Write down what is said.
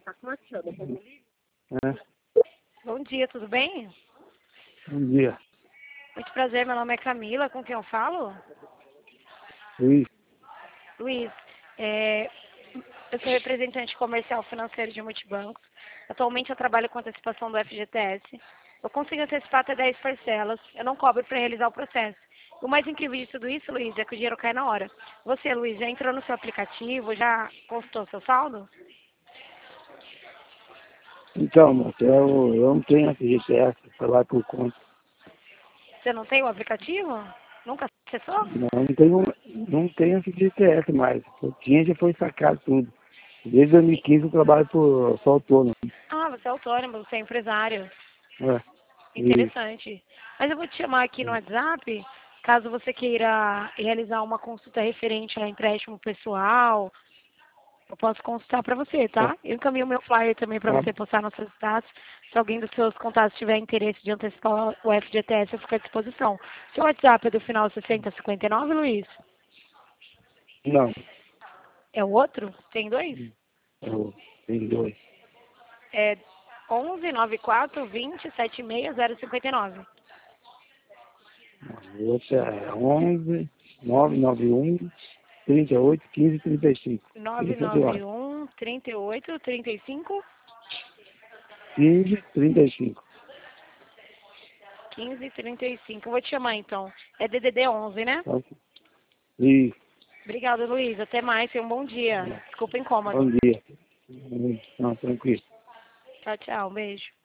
É, Bom dia, tudo bem? bom dia. Muito prazer, meu nome é Camila, com quem eu falo? Luiz, Luiz, eu sou representante comercial financeiro de multibancos. Atualmente eu trabalho com antecipação do FGTS. Eu consigo antecipar até 10 parcelas, eu não cobro para realizar o processo. O mais incrível de tudo isso, Luiz, é que o dinheiro cai na hora. Você, Luiz, já entrou no seu aplicativo, já consultou seu saldo? então, moço, eu não tenho FGTS, trabalho por conta. Você não tem o aplicativo? Nunca acessou? Não tenho FGTS mais. Eu tinha, já foi sacado tudo. Desde 2015 eu trabalho sou autônomo. Ah, você é autônomo, você é empresário. É, isso. Interessante. Mas eu vou te chamar aqui no WhatsApp, caso você queira realizar uma consulta referente a empréstimo pessoal, eu posso consultar para você, Tá, tá? Eu encaminho o meu flyer também para tá, você postar nos seus status. Se alguém dos seus contatos tiver interesse de antecipar o FGTS, eu fico à disposição. Seu WhatsApp é do final 6059, Luiz? não, É o outro? Tem dois? eu tenho dois. É 11 94 20 76 059. O outro é 11 991 38 15 35. Esse é de lá. 991 38 35 15 35. 1535. Eu vou te chamar então. É DDD 11, né? Tá? Isso. Obrigada, Luiz. Até mais. Tenha um bom dia. Desculpa o incômodo. Bom dia. Não, tranquilo. Tchau, tchau. Um beijo.